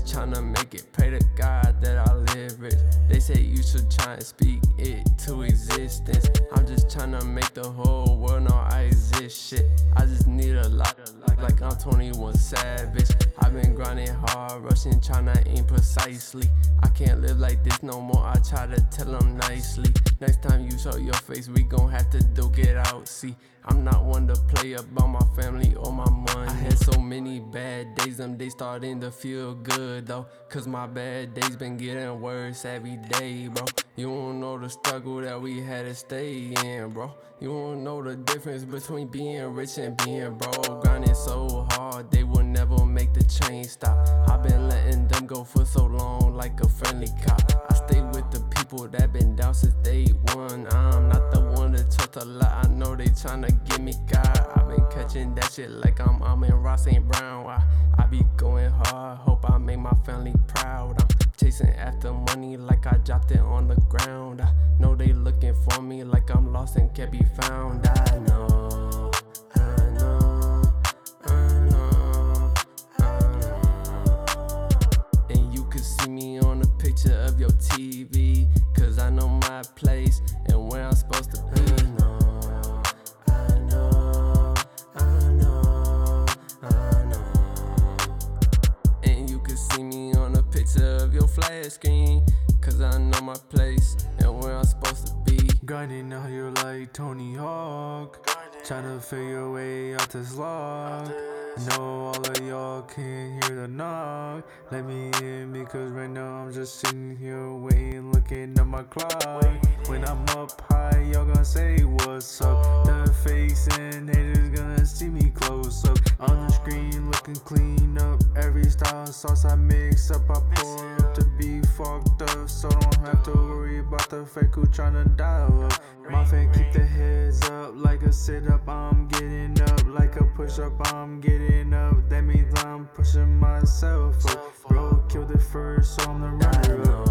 tryna make it, pray to God that I live rich. They say you should try and speak it to existence. I'm just tryna make the whole world know I exist. Shit, I just need a lot, like I'm 21 Savage. I've been grinding hard, rushing, tryna aim precisely. I can't live like this no more, I try to tell them nicely. Next time you show your face, we gon' have to duke it out. See, I'm not one to play about my family or my money. I had so many bad days, them days starting to feel good though. Cause my bad days been getting worse every day, bro. You don't know the struggle that we had to stay in, bro. You don't know the difference between being rich and being broke. Grinding so hard, they will never make the change stop. I've been letting them go for so long like a friendly cop. I stay with the people that been down since day one. I'm not the one to trust a lot, I know they tryna get me God. I've been catching that shit like I'm in Ross St. Brown. I be going hard, hope I make my family proud. I'm chasing after money like I dropped it on the ground. I know they looking for me like I'm lost and can't be found. I know, I know, I know, I know. And you can see me on a picture of your TV, cause I know my place and where I'm supposed to be. See me on a picture of your flash screen, cause I know my place and where I'm supposed to be. Grinding out here like Tony Hawk, tryna figure your way out this lock. Know all of y'all can't hear the knock. Let me in because right now I'm just sitting here waiting, looking at my clock. When I'm up high, y'all gonna say what's up. The face and haters gonna see me close up. On the screen looking clean up. Every style sauce I mix up, I pour up to be fucked up. So don't have to worry about the fake who tryna dial up. My fan keep the heads up. Like a sit up, I'm getting up. Like a push up, I'm getting up. That means I'm pushing myself up. Bro killed it first, so I'm the runner up.